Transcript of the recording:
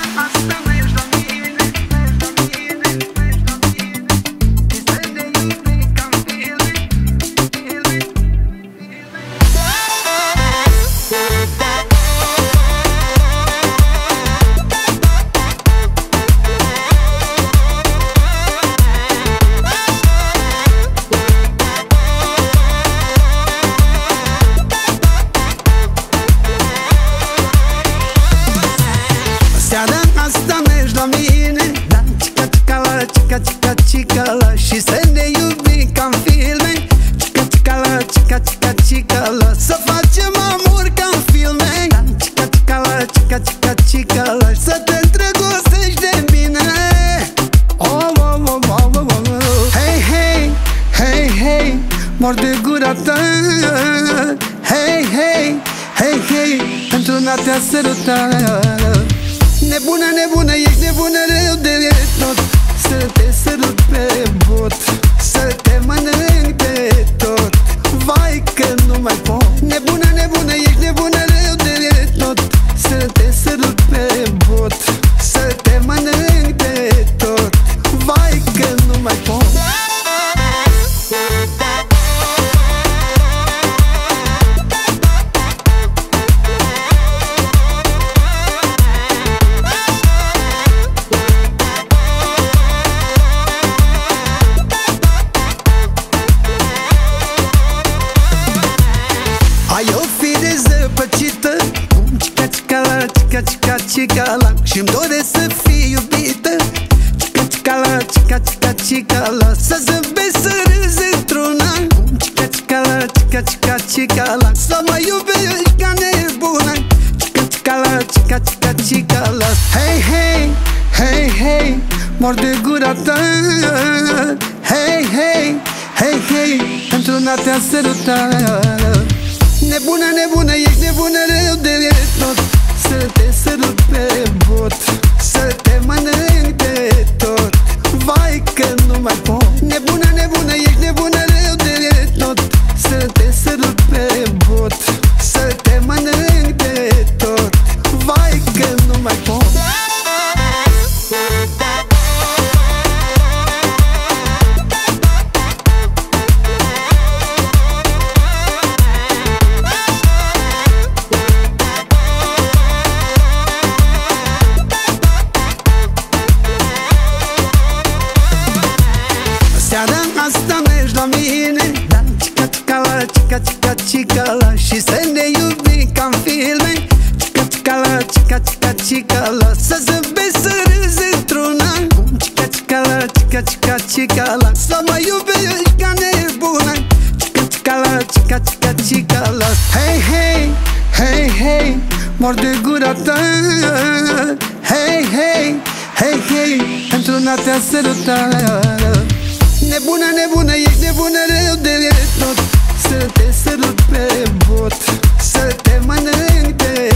Cica-cica-la și să ne iubim ca în filme. Cica-cica-la, cica-cica-cica-la, să facem amor ca în filme. Cica-cica-la, cica-cica-cica-la, să te îndrăgostești de mine. Oh, oh, oh, oh, oh, oh. Hey, hey, hey, hey, mor de gura ta. Hey, hey, hey, hey, pentru a te săruta. Nebună, nebună, ești nebună rău de tot. Să te sărut pe bot, să te mănânc de tot. Vai că nu mai pot. Nebună, nebună, ești nebună rău de tot. Să te sărut pe bot, să te mănânc de tot. Vai că nu mai pot. Ai o fire zăpăcită, cica-cica-la, cica-cica-cica-la, și-mi doresc să fii iubită. Cica-cica-la, cica-cica-cica-la, să zâmbești, să râzi într-una. Cica-cica-la, cica-cica-cica-la, să mă iubești ca nebuna. Cica-cica-la, cica-cica-cica-la. Hey, hey, hey, hey, mor de gura ta. Hey, hey, hey, hey, pentru a te săruta. Nebună, nebună, ești nebună rău de tot. Să te sărut pe bot, să te mănânc de tot. Vai că nu mai pot. Nebună, nebună, ești nebună rău de tot. Să te sărut pe bot, să te mănânc de tot. Vai că nu mai pot. Seara asta mergi la mine, cica-cica-la, cica-cica-cica-la, și să ne iubim ca în filme. Cica-cica-la, cica-cica-cica-la, să zâmbești, să râzi într-una. Cica-cica-la, cica-cica-cica-la, să mă iubești ca nebuna. Cica-cica-la, cica-cica-cica-la. Hey, hey, hey, hey, mor de gura ta. Hey, hey, hey, hey, pentru a te săruta. Nebună, nebună, ești nebună rău de tot. Să te sărut pe bot, să te mănânc de